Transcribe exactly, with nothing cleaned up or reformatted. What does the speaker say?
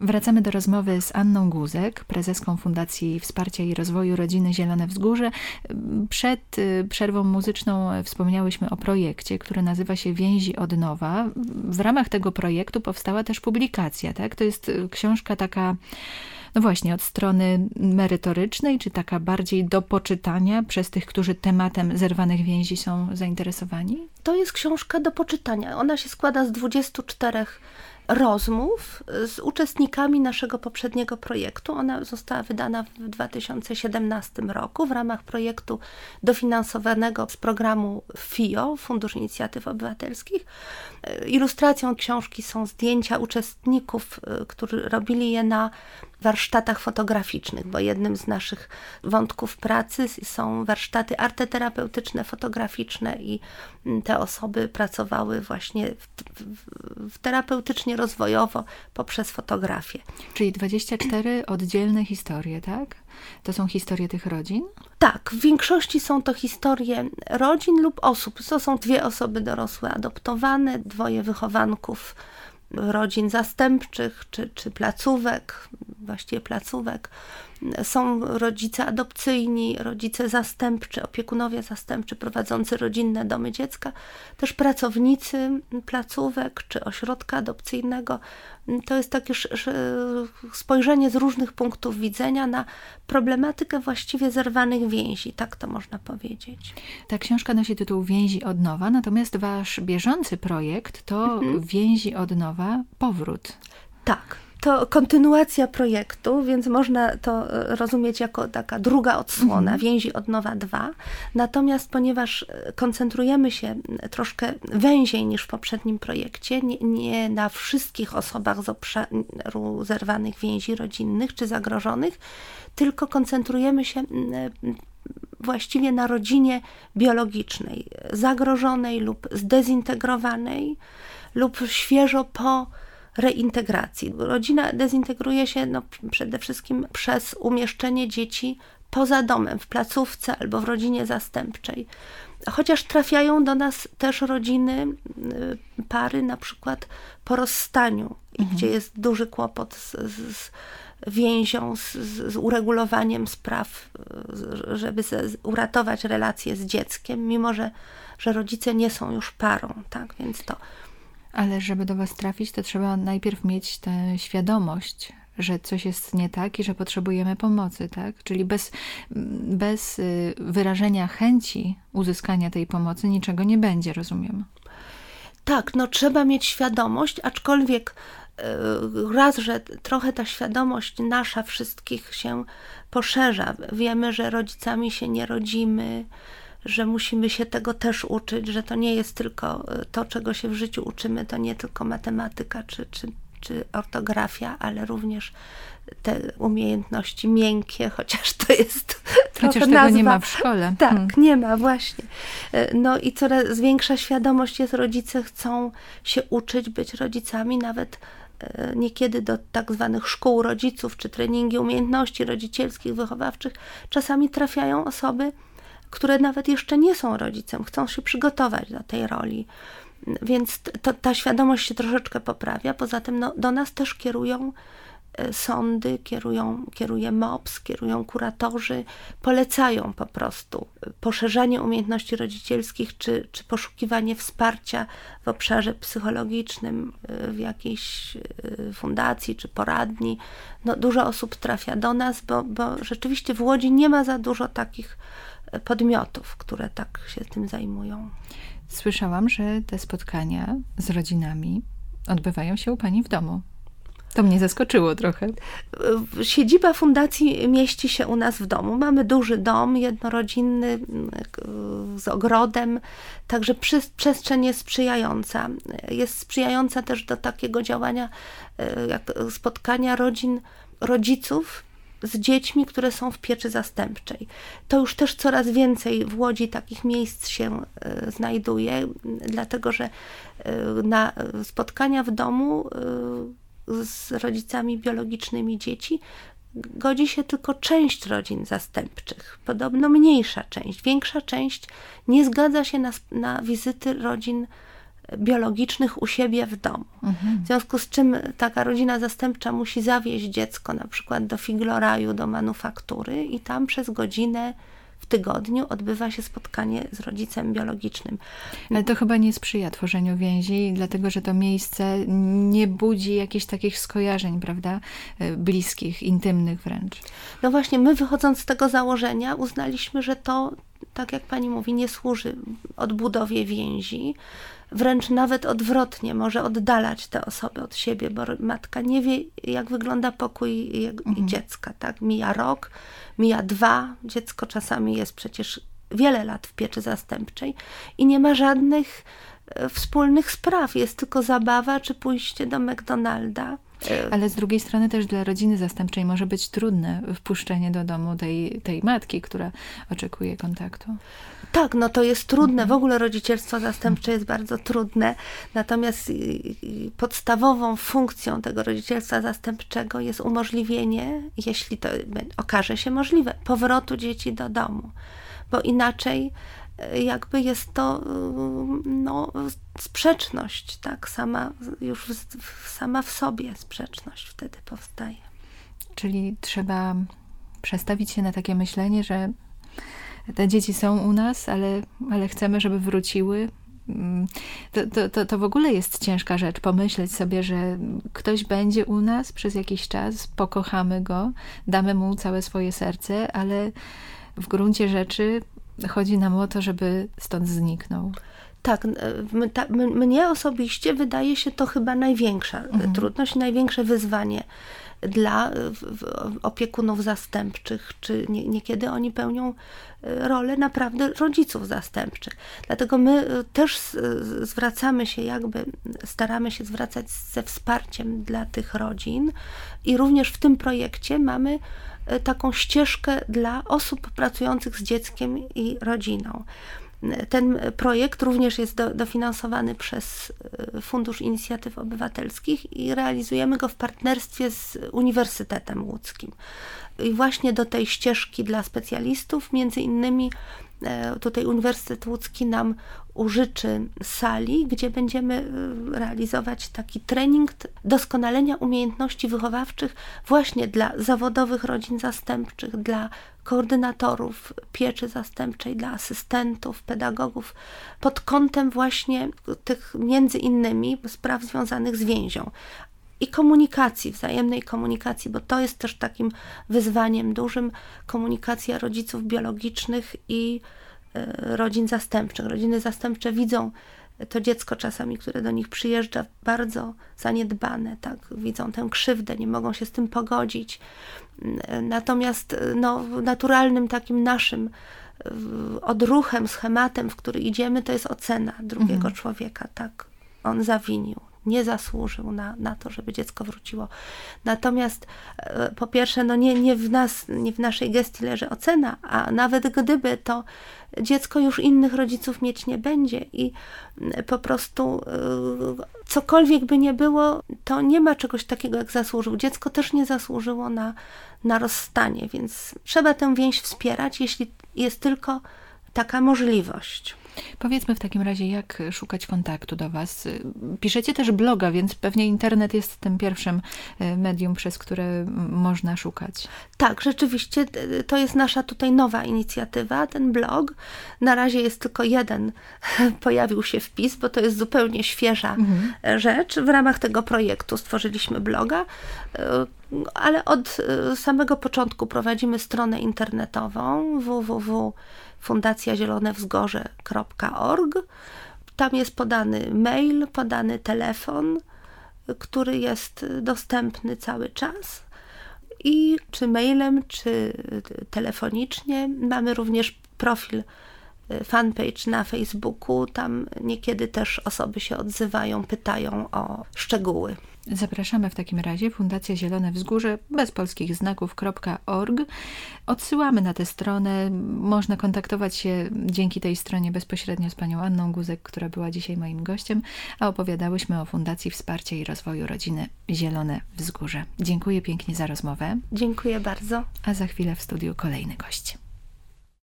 Wracamy do rozmowy z Anną Guzek, prezeską Fundacji Wsparcia i Rozwoju Rodziny Zielone Wzgórze. Przed przerwą muzyczną wspomniałyśmy o projekcie, który nazywa się Więzi od nowa. W ramach tego projektu powstała też publikacja, tak? To jest książka taka, no właśnie, od strony merytorycznej, czy taka bardziej do poczytania przez tych, którzy tematem zerwanych więzi są zainteresowani? To jest książka do poczytania. Ona się składa z dwudziestu czterech rozmów z uczestnikami naszego poprzedniego projektu. Ona została wydana w dwa tysiące siedemnastym roku w ramach projektu dofinansowanego z programu F I O, Fundusz Inicjatyw Obywatelskich. Ilustracją książki są zdjęcia uczestników, którzy robili je na warsztatach fotograficznych, bo jednym z naszych wątków pracy są warsztaty arteterapeutyczne, fotograficzne i te osoby pracowały właśnie w, w, w terapeutycznie, rozwojowo poprzez fotografię. Czyli dwadzieścia cztery oddzielne historie, tak? To są historie tych rodzin? Tak, w większości są to historie rodzin lub osób. To są dwie osoby dorosłe adoptowane, dwoje wychowanków rodzin zastępczych czy, czy placówek, właściwie placówek. Są rodzice adopcyjni, rodzice zastępczy, opiekunowie zastępczy prowadzący rodzinne domy dziecka, też pracownicy placówek czy ośrodka adopcyjnego. To jest takie spojrzenie z różnych punktów widzenia na problematykę właściwie zerwanych więzi, tak to można powiedzieć. Ta książka nosi tytuł Więzi od nowa, natomiast wasz bieżący projekt to mhm. Więzi od nowa, powrót. Tak. To kontynuacja projektu, więc można to rozumieć jako taka druga odsłona, mhm. Więzi od nowa dwa. Natomiast ponieważ koncentrujemy się troszkę węziej niż w poprzednim projekcie, nie, nie na wszystkich osobach z obszaru zerwanych więzi rodzinnych czy zagrożonych, tylko koncentrujemy się właściwie na rodzinie biologicznej, zagrożonej lub zdezintegrowanej lub świeżo po reintegracji. Rodzina dezintegruje się no, przede wszystkim przez umieszczenie dzieci poza domem, w placówce albo w rodzinie zastępczej. Chociaż trafiają do nas też rodziny, pary na przykład po rozstaniu, mhm. gdzie jest duży kłopot z, z, z więzią, z, z uregulowaniem spraw, żeby z, uratować relacje z dzieckiem, mimo że, że rodzice nie są już parą, tak, więc to ale żeby do was trafić, to trzeba najpierw mieć tę świadomość, że coś jest nie tak i że potrzebujemy pomocy, tak? Czyli bez, bez wyrażenia chęci uzyskania tej pomocy niczego nie będzie, rozumiem. Tak, no trzeba mieć świadomość, aczkolwiek raz, że trochę ta świadomość nasza wszystkich się poszerza. Wiemy, że rodzicami się nie rodzimy, że musimy się tego też uczyć, że to nie jest tylko to, czego się w życiu uczymy, to nie tylko matematyka czy, czy, czy ortografia, ale również te umiejętności miękkie, chociaż to jest trochę chociaż tego nazwa. nie ma w szkole. Tak, hmm. nie ma, właśnie. No i coraz większa świadomość jest, rodzice chcą się uczyć być rodzicami, nawet niekiedy do tak zwanych szkół rodziców, czy treningi umiejętności rodzicielskich, wychowawczych, czasami trafiają osoby, które nawet jeszcze nie są rodzicem, chcą się przygotować do tej roli. Więc to, ta świadomość się troszeczkę poprawia. Poza tym no, do nas też kierują sądy, kierują, kieruje M O P S, kierują kuratorzy, polecają po prostu poszerzanie umiejętności rodzicielskich, czy, czy poszukiwanie wsparcia w obszarze psychologicznym, w jakiejś fundacji, czy poradni. No, dużo osób trafia do nas, bo, bo rzeczywiście w Łodzi nie ma za dużo takich podmiotów, które tak się tym zajmują. Słyszałam, że te spotkania z rodzinami odbywają się u pani w domu. To mnie zaskoczyło trochę. Siedziba fundacji mieści się u nas w domu. Mamy duży dom jednorodzinny z ogrodem, także przestrzeń jest sprzyjająca. Jest sprzyjająca też do takiego działania, jak spotkania rodzin, rodziców z dziećmi, które są w pieczy zastępczej. To już też coraz więcej w Łodzi takich miejsc się znajduje, dlatego że na spotkania w domu z rodzicami biologicznymi dzieci godzi się tylko część rodzin zastępczych. Podobno mniejsza część. Większa część nie zgadza się na, na wizyty rodzin biologicznych u siebie w domu. Mhm. W związku z czym taka rodzina zastępcza musi zawieźć dziecko na przykład do Figloraju, do manufaktury i tam przez godzinę w tygodniu odbywa się spotkanie z rodzicem biologicznym. Ale to chyba nie sprzyja tworzeniu więzi, dlatego że to miejsce nie budzi jakichś takich skojarzeń, prawda? Bliskich, intymnych wręcz. No właśnie, my wychodząc z tego założenia uznaliśmy, że to, tak jak pani mówi, nie służy odbudowie więzi. Wręcz nawet odwrotnie, może oddalać te osoby od siebie, bo matka nie wie, jak wygląda pokój mhm. dziecka. Tak? Mija rok, mija dwa, dziecko czasami jest przecież wiele lat w pieczy zastępczej i nie ma żadnych wspólnych spraw. Jest tylko zabawa, czy pójście do McDonalda. Ale z drugiej strony też dla rodziny zastępczej może być trudne wpuszczenie do domu tej, tej matki, która oczekuje kontaktu. Tak, no to jest trudne. W ogóle rodzicielstwo zastępcze jest bardzo trudne. Natomiast podstawową funkcją tego rodzicielstwa zastępczego jest umożliwienie, jeśli to okaże się możliwe, powrotu dzieci do domu. Bo inaczej jakby jest to no, sprzeczność, tak, sama już w, sama w sobie sprzeczność wtedy powstaje. Czyli trzeba przestawić się na takie myślenie, że te dzieci są u nas, ale, ale chcemy, żeby wróciły. To, to, to, to w ogóle jest ciężka rzecz, pomyśleć sobie, że ktoś będzie u nas przez jakiś czas, pokochamy go, damy mu całe swoje serce, ale w gruncie rzeczy chodzi nam o to, żeby stąd zniknął. Tak, my, ta, my, mnie osobiście wydaje się to chyba największa mhm. trudność, największe wyzwanie dla w, w, opiekunów zastępczych, czy nie, niekiedy oni pełnią rolę naprawdę rodziców zastępczych. Dlatego my też zwracamy się jakby, staramy się zwracać ze wsparciem dla tych rodzin i również w tym projekcie mamy taką ścieżkę dla osób pracujących z dzieckiem i rodziną. Ten projekt również jest do, dofinansowany przez Fundusz Inicjatyw Obywatelskich i realizujemy go w partnerstwie z Uniwersytetem Łódzkim. I właśnie do tej ścieżki dla specjalistów, między innymi tutaj Uniwersytet Łódzki nam użyczy sali, gdzie będziemy realizować taki trening doskonalenia umiejętności wychowawczych właśnie dla zawodowych rodzin zastępczych, dla koordynatorów pieczy zastępczej, dla asystentów, pedagogów, pod kątem właśnie tych między innymi spraw związanych z więzią. I komunikacji, wzajemnej komunikacji, bo to jest też takim wyzwaniem dużym, komunikacja rodziców biologicznych i y, rodzin zastępczych. Rodziny zastępcze widzą to dziecko czasami, które do nich przyjeżdża, bardzo zaniedbane, tak? Widzą tę krzywdę, nie mogą się z tym pogodzić. Natomiast no, naturalnym takim naszym odruchem, schematem, w który idziemy, to jest ocena drugiego mhm. człowieka. Tak, on zawinił. Nie zasłużył na, na to, żeby dziecko wróciło. Natomiast e, po pierwsze, no nie, nie, w nas, nie w naszej gestii leży ocena, a nawet gdyby, to dziecko już innych rodziców mieć nie będzie i e, po prostu e, cokolwiek by nie było, to nie ma czegoś takiego jak zasłużył. Dziecko też nie zasłużyło na, na rozstanie, więc trzeba tę więź wspierać, jeśli jest tylko taka możliwość. Powiedzmy w takim razie, jak szukać kontaktu do was. Piszecie też bloga, więc pewnie internet jest tym pierwszym medium, przez które można szukać. Tak, rzeczywiście to jest nasza tutaj nowa inicjatywa, ten blog. Na razie jest tylko jeden, pojawił się wpis, bo to jest zupełnie świeża mhm. rzecz. W ramach tego projektu stworzyliśmy bloga, ale od samego początku prowadzimy stronę internetową w w w kropka fundacja zielone wzgórze kropka org. Tam jest podany mail, podany telefon, który jest dostępny cały czas. I czy mailem, czy telefonicznie. Mamy również profil, fanpage na Facebooku. Tam niekiedy też osoby się odzywają, pytają o szczegóły. Zapraszamy w takim razie Fundacja Zielone Wzgórze bez polskich znaków kropka org. Odsyłamy na tę stronę. Można kontaktować się dzięki tej stronie bezpośrednio z panią Anną Guzek, która była dzisiaj moim gościem, a opowiadałyśmy o Fundacji Wsparcia i Rozwoju Rodziny Zielone Wzgórze. Dziękuję pięknie za rozmowę. Dziękuję bardzo. A za chwilę w studiu kolejny gość.